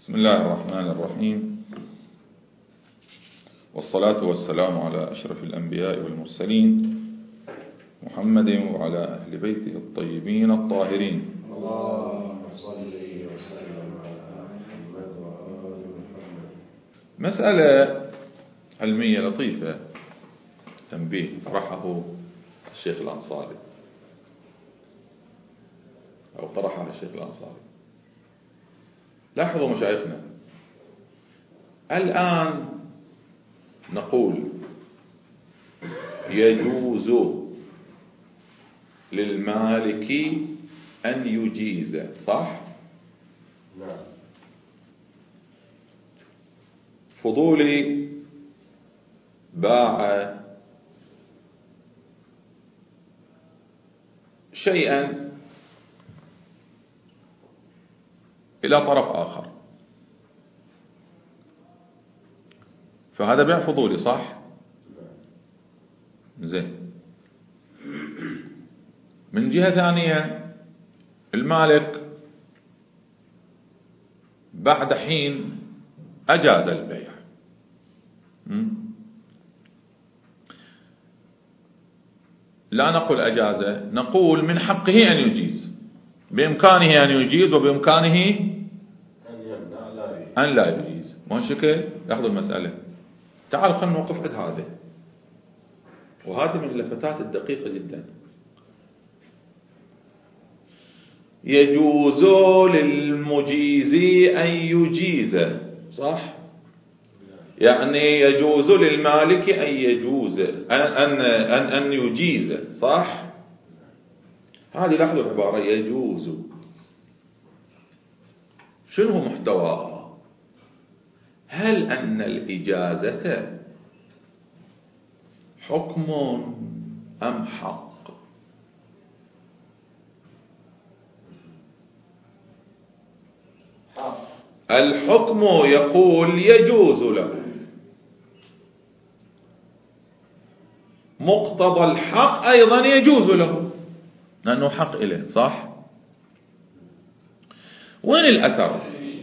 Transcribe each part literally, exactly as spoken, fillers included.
بسم الله الرحمن الرحيم، والصلاة والسلام على أشرف الأنبياء والمرسلين محمد وعلى أهل بيته الطيبين الطاهرين. اللهم صل وسلم على محمد وآل محمد. مسألة علمية لطيفة، تنبيه طرحه الشيخ الأنصاري أو طرحها الشيخ الأنصاري. لاحظوا مشايخنا، الآن نقول يجوز للمالك أن يجيز، صح؟ نعم. فضولي باع شيئا إلى طرف آخر، فهذا بيع فضولي، صح؟ زين. من جهة ثانية المالك بعد حين أجاز البيع. لا نقول أجازة، نقول من حقه أن يجيز، بإمكانه أن يجيز وبإمكانه أن لا يجيز. ما شكل؟ ياخذ المسألة. تعال خلنا نوقف عند هذه، وهذه من اللفتات الدقيقة جدا. يجوز للمجيز أن يجيز، صح؟ يعني يجوز للمالك أن يجوز أن أن أن, أن يجيز، صح؟ هذه لاحظوا العبارة يجوز، شنو هو محتواها؟ هل أن الإجازة حكم أم حق؟ حق. الحكم يقول يجوز له، مقتضى الحق أيضا يجوز له لأنه حق إله، صح؟ وين الأثر؟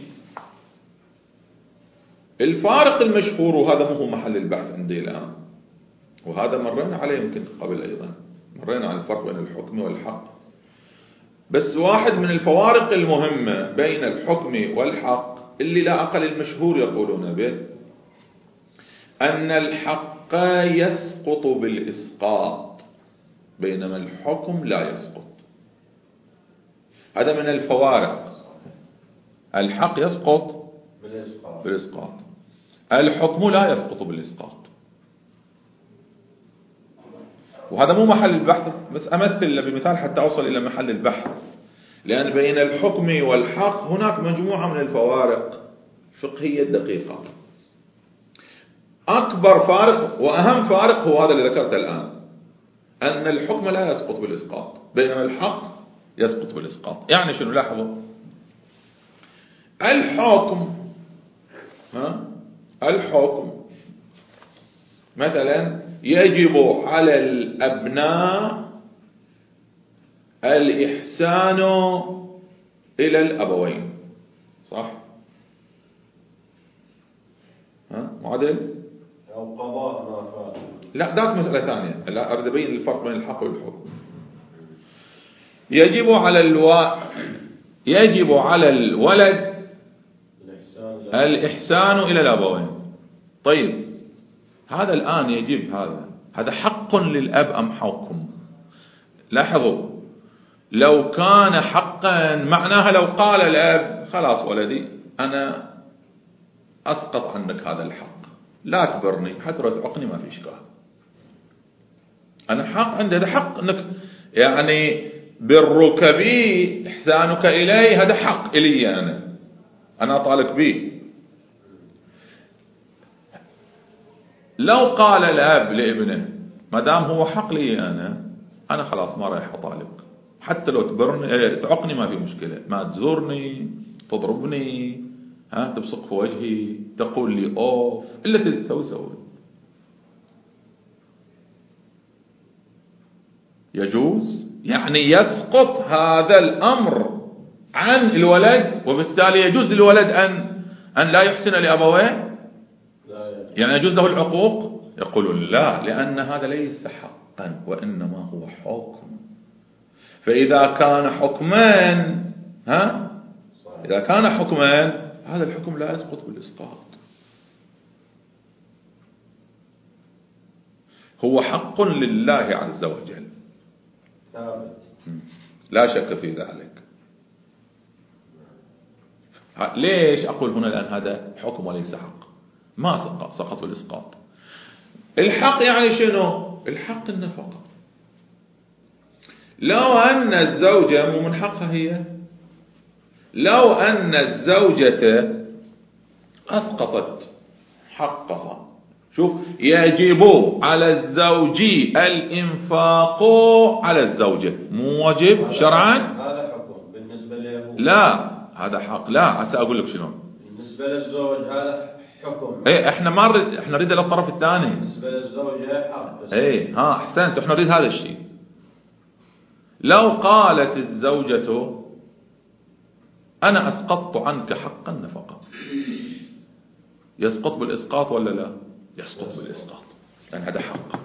الفارق المشهور، وهذا مو محل البحث عندي الآن، وهذا مرينا عليه يمكن قبل أيضا، مرينا على الفرق بين الحكم والحق. بس واحد من الفوارق المهمة بين الحكم والحق اللي لا أقل المشهور يقولون به أن الحق يسقط بالإسقاط بينما الحكم لا يسقط. هذا من الفوارق. الحق يسقط بالإسقاط، بالإسقاط، الحكم لا يسقط بالإسقاط. وهذا مو محل البحث، بس أمثل بمثال حتى أوصل إلى محل البحث، لأن بين الحكم والحق هناك مجموعة من الفوارق الفقهية الدقيقة. أكبر فارق وأهم فارق هو هذا اللي ذكرته الآن، أن الحكم لا يسقط بالإسقاط بينما الحق يسقط بالإسقاط. يعني شنو؟ لاحظوا، الحكم ها الحكم مثلا يجب على الأبناء الإحسان إلى الأبوين، صح؟ ها معدل؟ أو قضاء ما فات. لا، ذات مسألة ثانية. لا، أريد أبين الفرق بين الحق والحكم. يجب على الو... يجب على الولد الإحسان إلى الأبوين. طيب، هذا الآن يجب، هذا هذا حق للأب أم حكم؟ لاحظوا، لو كان حقا معناها لو قال الأب خلاص ولدي أنا أسقط عنك هذا الحق، لا تبرني حتى لو تعقني ما في إشكال، أنا حق عندي، هذا حق أنك يعني برك بي إحسانك إلي، هذا حق إلي، أنا أنا أطالك به. لو قال الأب لابنه ما دام هو حق لي أنا أنا خلاص ما رايح أطالبك، حتى لو تبرني تعقني ما في مشكلة، ما تزورني تضربني ها تبصق في وجهي تقول لي أوف إلا تسوي سوي. يجوز يعني يسقط هذا الأمر عن الولد، وبالتالي يجوز للولد أن أن لا يحسن لأبويه يعني يجوز له العقوق؟ يقولون لا، لأن هذا ليس حقا وإنما هو حكم. فإذا كان حكمان ها إذا كان حكمان هذا الحكم لا يسقط بالإسقاط، هو حق لله عز وجل لا شك في ذلك. ليش أقول هنا الآن هذا حكم وليس حق؟ ما سقط سقط الإسقاط. الحق يعني شنو؟ الحق النفقة. لو أن الزوجة مو من حقها هي، لو أن الزوجة أسقطت حقها، شوف، يجب على الزوج الإنفاق على الزوجة، مو واجب شرعا. هذا حكم بالنسبة له. لا هذا حق. لا سأقول لك شنو بالنسبة للزوج هذا حكم. ايه احنا ما نريد، احنا نريد للطرف الثاني. بالنسبة للزوجة حق. ايه ها احسنت، احنا نريد هذا الشيء. لو قالت الزوجة أنا أسقطت عنك حق النفقة، يسقط بالإسقاط ولا لا؟ يسقط بالإسقاط، لأن هذا حق.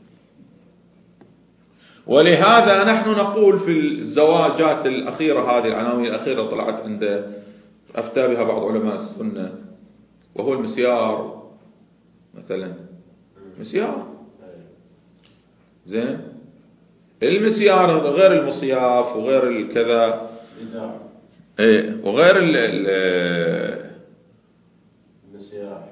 ولهذا نحن نقول في الزواجات الأخيرة، هذه العناوين الأخيرة طلعت عند أفتى بها بعض علماء السنة، وهو المسيار مثلا. مسيار زين، المسيار غير المصياف وغير الكذا ايه وغير ال المسيار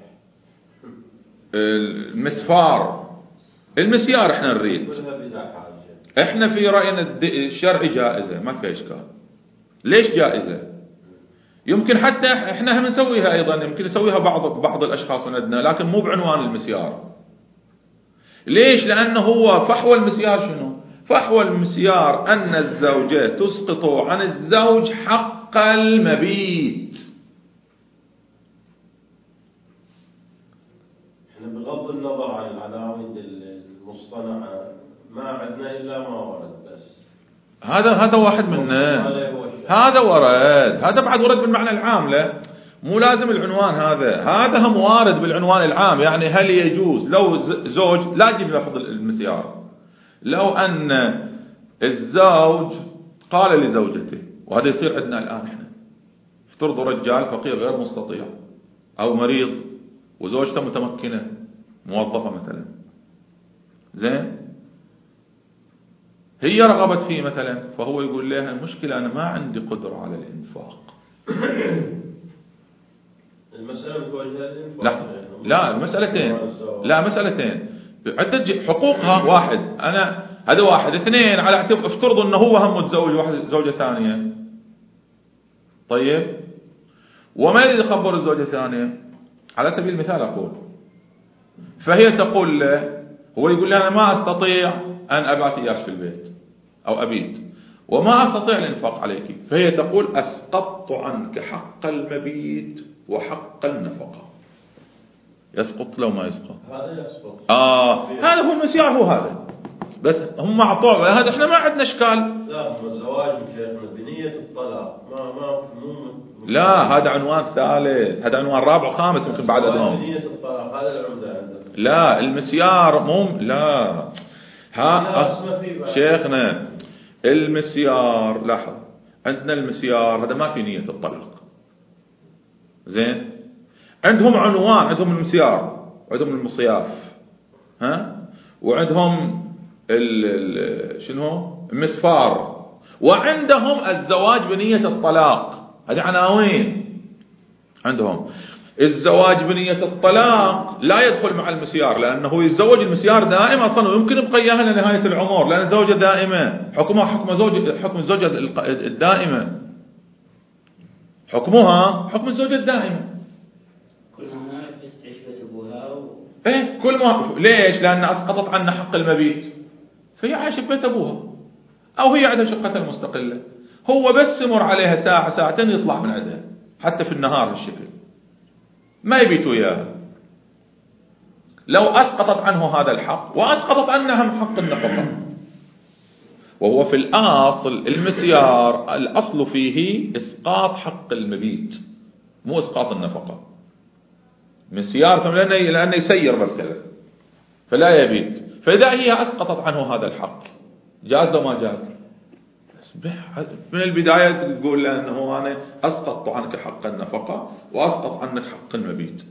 المسفار. المسيار احنا نريد، احنا في رأينا الشرعي جائزة ما فيها اشكال. ليش جائزة؟ يمكن حتى احنا هم نسويها ايضا، يمكن يسويها بعض بعض الاشخاص من عندنا، لكن مو بعنوان المسيار. ليش؟ لانه هو فحوى المسيار شنو؟ فحوى المسيار أن الزوجة تسقط عن الزوج حق المبيت. احنا بغض النظر عن العناوين المصطنعة ما عندنا إلا ما ورد بس. هذا هذا واحد منا، هذا ورد، هذا بعد ورد بالمعنى العام، لا مو لازم العنوان هذا، هذا هم وارد بالعنوان العام. يعني هل يجوز لو زوج، لا تجيب لفظ المسيار، لو أن الزوج قال لزوجته، وهذا يصير عندنا الآن احنا، افترضوا رجال فقير غير مستطيع أو مريض وزوجته متمكنة موظفة مثلا، زين، هي رغبت فيه مثلا، فهو يقول لها المشكلة أنا ما عندي قدرة على الإنفاق. المسألة متوجهة للإنفاق. لا لا مسألتين، لا مسألتين عدة حقوقها. واحد أنا هذا واحد. اثنين على اعتبار افترضوا أنه هو هم متزوج واحد زوجة ثانية، طيب، وما يريد يخبر الزوجة الثانية على سبيل المثال أقول، فهي تقول له، هو يقول لها أنا ما أستطيع أن أبعث إياش في البيت أو أبيت وما أستطيع الإنفاق عليك، فهي تقول أسقطت عنك حق المبيت وحق النفقة. يسقط لو ما يسقط؟ هذا يسقط. آه هذا هو المسيار، هو هذا بس هم أعطوه هذا، إحنا ما عندنا إشكال. لا هم الزواج شيخنا بنية الطلاق ما ما مو. لا هذا عنوان ثالث، هذا عنوان رابع وخامس يمكن بعد أدناهم. بنية الطلاق هذا العمدة. لا المسيار مو، لا ها شيخنا المسيار، لاحظ عندنا المسيار هذا ما في نية الطلاق، زين، عندهم عنوان، عندهم المسيار وعندهم المصياف، ها، وعندهم ال ال شنو المسفار، وعندهم الزواج بنية الطلاق. هذه عناوين عندهم. الزواج بنية الطلاق لا يدخل مع المسيار، لأنه يتزوج المسيار دائم أصلا، ويمكن يبقى إياها لنهاية العمر، لأن الزوجة دائمة، حكمها حكم زوج، حكم الزوجة الدائمة، حكمها حكم الزوجة الدائمة. كل ما بس تعيش بيت أبوها و... إيه كل ما، ليش؟ لأن أسقطت عنا حق المبيت، فهي عايشة بيت أبوها أو هي عندها شقتها المستقلة، هو بس يمر عليها ساعة ساعتين يطلع من عندها، حتى في النهار هالشكل ما يبيت وياها. لو أسقطت عنه هذا الحق وأسقطت عنها حق النفقة، وهو في الأصل المسيار الأصل فيه إسقاط حق المبيت مو إسقاط النفقة. مسيار لأنه لأنه يسير مثلا فلا يبيت، فإذا هي أسقطت عنه هذا الحق جاز لو ما جاز؟ من البداية تقول لأنه أنا أسقط عنك حق النفقة وأسقط عنك حق المبيت.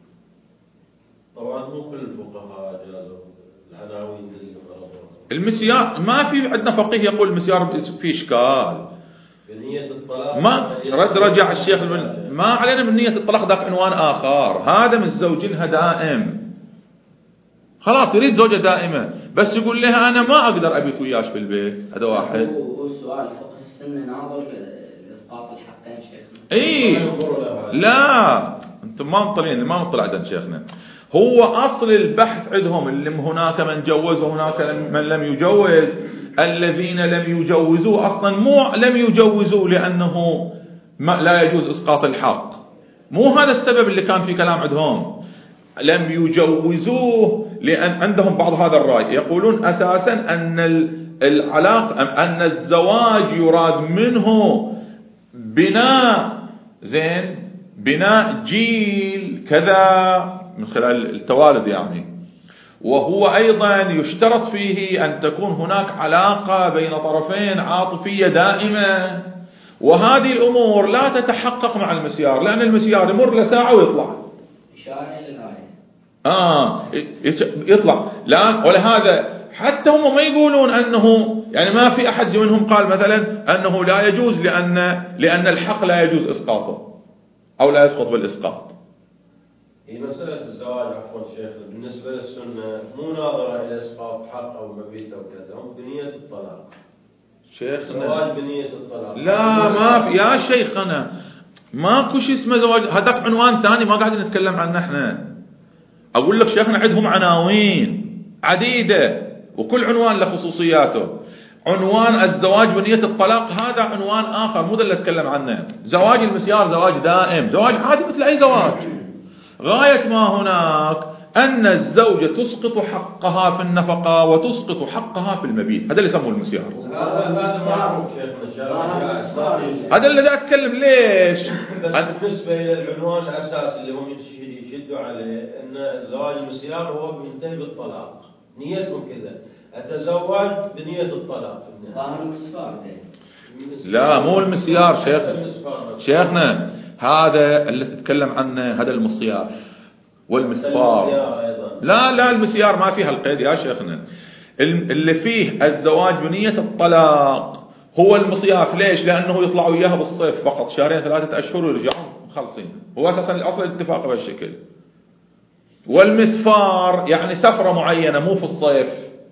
طبعا مو كل الفقهاء جازوا العناوين المسيار، ما في عندنا فقيه يقول المسيار في إشكال بنية الطلاق، ما رد رجع الشيخ ما علينا من نية الطلاق، ذاك عنوان آخر. هذا من زوجها دائم، خلاص يريد زوجة دائمة بس يقول لها أنا ما أقدر أبيت وياش في البيت. هذا واحد. والسؤال فقه السنة ناظر لإسقاط الحقين شيخنا. إيه لا أنتم ما مطلعين ما مطلع عندنا شيخنا. هو أصل البحث عندهم اللي هناك من جوز وهناك من لم يجوز. الذين لم يجوزوا أصلا مو لم يجوزوا لأنه ما لا يجوز إسقاط الحق، مو هذا السبب اللي كان في كلام عندهم. لم يجوزوه لأن عندهم بعض هذا الرأي، يقولون أساسا أن العلاقة أن الزواج يراد منه بناء زين بناء جيل كذا من خلال التوالد يعني، وهو أيضا يشترط فيه أن تكون هناك علاقة بين طرفين عاطفية دائمة، وهذه الأمور لا تتحقق مع المسيار لأن المسيار يمر له ساعة ويطلع. آه يطلع لا. ولهذا حتى هم ما يقولون أنه يعني ما في أحد منهم قال مثلا أنه لا يجوز لأن لأن الحق لا يجوز إسقاطه أو لا يسقط بالإسقاط. هي مسألة الزواج عفوا شيخ بالنسبة للسنة مو ناظرة إلى إسقاط حق أو مبيت أو كذا، هم بنية الطلاق. شيخنا زواج بنية الطلاق لا ما في يا شيخنا ماكو شيء اسمه زواج، هذاك عنوان ثاني ما قاعدين نتكلم عنه احنا. أقول لك شيخنا عندهم عناوين عديدة وكل عنوان له خصوصياته. عنوان الزواج بنية الطلاق هذا عنوان آخر مو ده اللي أتكلم عنه. زواج المسيار زواج دائم، زواج عادي مثل أي زواج. غاية ما هناك أن الزوجة تسقط حقها في النفقة وتسقط حقها في المبيت، هذا اللي يسموه المسيار. هذا اللي دا أتكلم ليش. بس بالنسبة إلى العنوان الأساسي اللي هم يشدوا عليه أن زواج المسيار هو بينتهي بالطلاق، نيتهم كذا أتزوج بنية الطلاق. ظاهر المسفار لا مو المسيار شيخنا. شيخنا هذا اللي تتكلم عنه هذا المسيار والمسفار. لا لا المسيار ما فيها القيد يا شيخنا. اللي فيه الزواج بنية الطلاق هو المصياف. ليش؟ لأنه يطلعوا إياها بالصيف فقط شهرين ثلاثة أشهر ويرجعون مخلصين. هو أساسا الأصل الاتفاق بهالشكل. والمسفار يعني سفرة معينة مو في الصيف.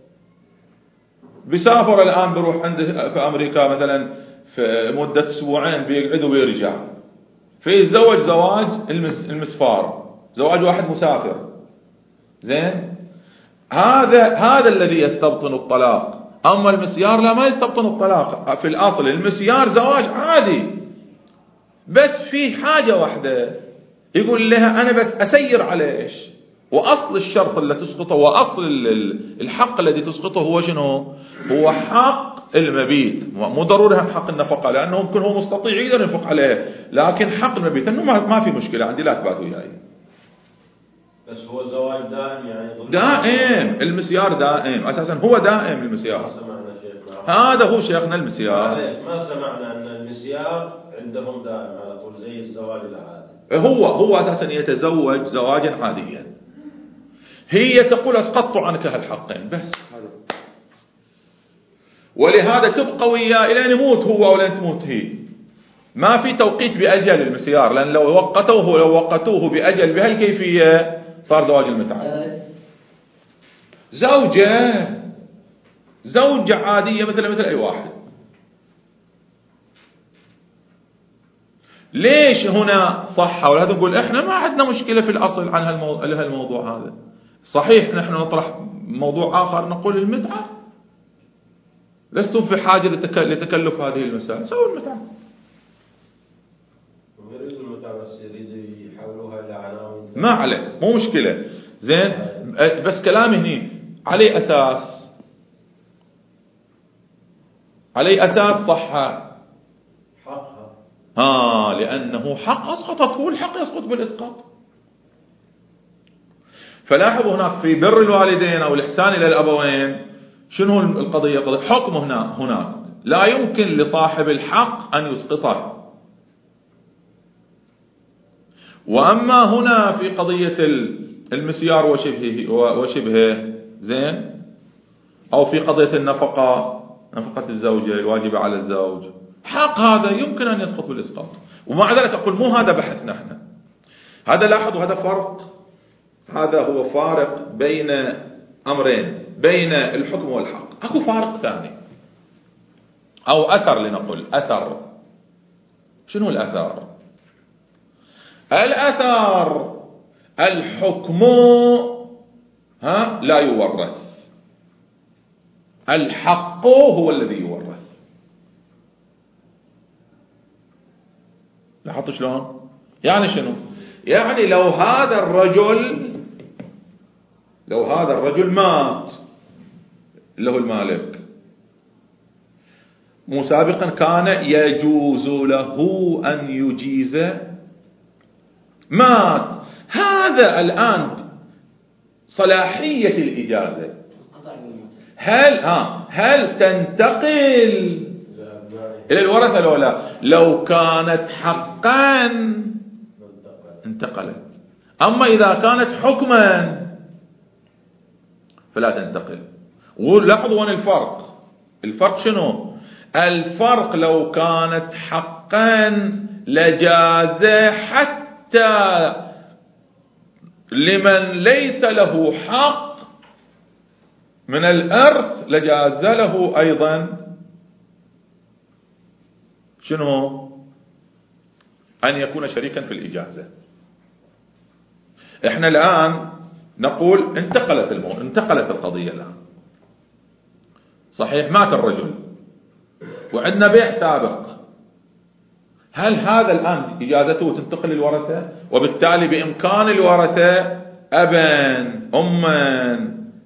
بيسافر الآن بيروح عند في أمريكا مثلا في مدة أسبوعين بيقعد وبيرجع. في الزواج زواج المسفار زواج واحد مسافر زين. هذا هذا الذي يستبطن الطلاق. أما المسيار لا ما يستبطن الطلاق. في الأصل المسيار زواج عادي بس في حاجة واحدة يقول لها أنا بس أسير على إيش. وأصل الشرط اللي تسقطه وأصل الحق الذي تسقطه هو شنو؟ هو حق المبيت. مو ضروري حق النفقة لأنه ممكن هو مستطيع يقدر ينفق عليه، لكن حق المبيت أنه ما في مشكلة عندي لا تبات وياي. بس هو زواج دائم يعني دائم. المسيار دائم أساسا هو دائم المسيار. هذا هو شيخنا المسيار. ما سمعنا أن المسيار عندهم دائم على طول زي الزواج العادي. هو هو أساسا يتزوج زواجا عاديا. هي تقول أسقطت عنك هالحقين بس. ولهذا تبقى وياه إلى أن يموت هو أو لن تموت هي. ما في توقيت بأجل المسيار لأن لو وقتوه لو وقتوه بأجل بهالكيفية صار زواج المتعة. زوجة زوجة عادية مثل مثل أي واحد. ليش هنا صح؟ ولهذا نقول إحنا ما عندنا مشكلة في الأصل عن هالموضوع هذا. صحيح نحن نطرح موضوع آخر نقول المتعة لستم في حاجة لتكلف هذه المسائل سووا المتعة. ما عليه مو مشكلة زين. بس كلامي هني عليه أساس عليه أساس صحة حقها ها لأنه حق أسقطته والحق يسقط بالإسقاط. فلاحظوا هناك في بر الوالدين أو الإحسان إلى الأبوين شنو القضية؟ قضية حكم هنا هناك لا يمكن لصاحب الحق أن يسقطه. وأما هنا في قضية المسيار وشبهه وشبهه زين، أو في قضية النفقة، نفقة الزوجة الواجبة على الزوج، حق هذا يمكن أن يسقط بالإسقاط. ومع ذلك أقول مو هذا بحثنا احنا. هذا لاحظوا هذا فرق، هذا هو فارق بين أمرين، بين الحكم والحق. أكو فارق ثاني أو أثر، لنقول أثر. شنو الأثر؟ الأثر الحكم ها لا يورث، الحق هو الذي يورث. لاحظتوا شلون؟ يعني شنو؟ يعني لو هذا الرجل لو هذا الرجل مات اللي هو المالك، مو سابقا كان يجوز له أن يجيز، مات، هذا الآن صلاحية الإجازة هل ها هل تنتقل إلى الورثة لو لا؟ لو كانت حقا انتقلت، أما إذا كانت حكما فلا تنتقل. ولاحظوا وين الفرق؟ الفرق شنو؟ الفرق لو كانت حقا لجاز حتى لمن ليس له حق من الإرث، لجاز له أيضا شنو؟ أن يكون شريكا في الإجازة. إحنا الآن نقول انتقلت المو... انتقلت القضية الآن، صحيح مات الرجل وعندنا بيع سابق، هل هذا الآن إجازته تنتقل للورثة؟ وبالتالي بإمكان الورثة أبا أما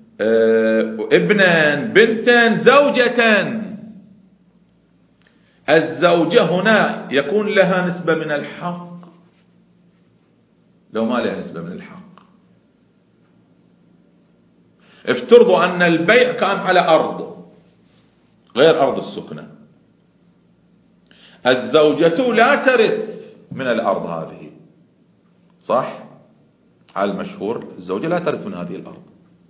ابنا بنتا زوجة. الزوجة هنا يكون لها نسبة من الحق لو ما لها نسبة من الحق. افترضوا أن البيع كان على أرض غير أرض السكنة، الزوجة لا ترث من الأرض هذه، صح؟ على المشهور الزوجة لا ترث من هذه الأرض،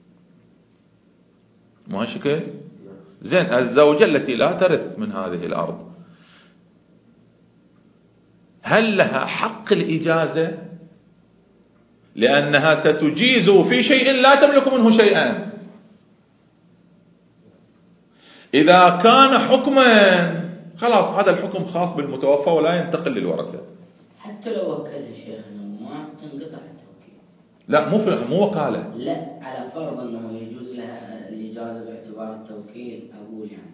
مو هالشكل؟ زين، الزوجة التي لا ترث من هذه الأرض هل لها حق الإجازة؟ لأنها ستجيز في شيء لا تملك منه شيئا. إذا كان حكما خلاص هذا الحكم خاص بالمتوفى ولا ينتقل للورثة. حتى لو وكلها شيخنا ما تنقطع التوكيل. لا مو مو وكالة. لا، على فرض أنه يجوز لها الإجازة باعتبار التوكيل، أقول يعني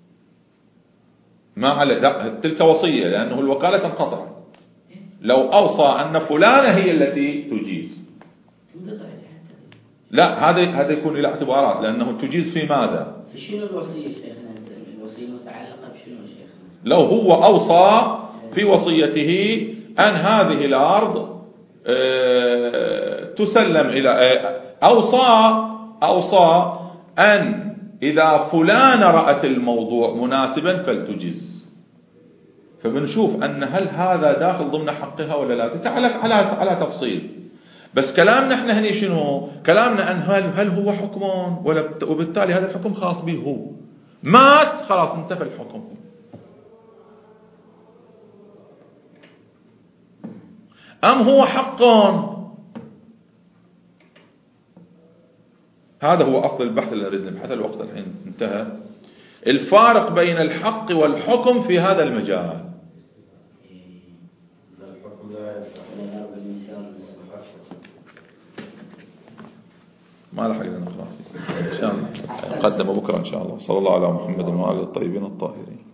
ما على لا، تلك وصية، لأنه الوكالة تنقطع. لو أوصى أن فلانة هي التي تجيز لا، هذا هذا يكون له اعتبارات، لأنه تجيز في ماذا؟ في شنو الوصية شيخنا؟ الوصية متعلقة بشنو شيخنا؟ لو هو أوصى في وصيته أن هذه الأرض تسلم إلى، أوصى أوصى أن إذا فلان رأت الموضوع مناسبا فلتجز، فبنشوف أن هل هذا داخل ضمن حقها ولا لا، على على على تفصيل. بس كلامنا احنا هني شنو؟ كلامنا أن هل هل هو حكم ولا، وبالتالي هذا الحكم خاص به هو، مات خلاص انتفى الحكم. أم هو حق؟ هذا هو أصل البحث اللي نريد نبحثه، الوقت الحين انتهى. الفارق بين الحق والحكم في هذا المجال. ما لحق لنا نقرأ إن شاء الله، نقدم بكرة إن شاء الله. صلى الله على محمد وعلى الطيبين الطاهرين.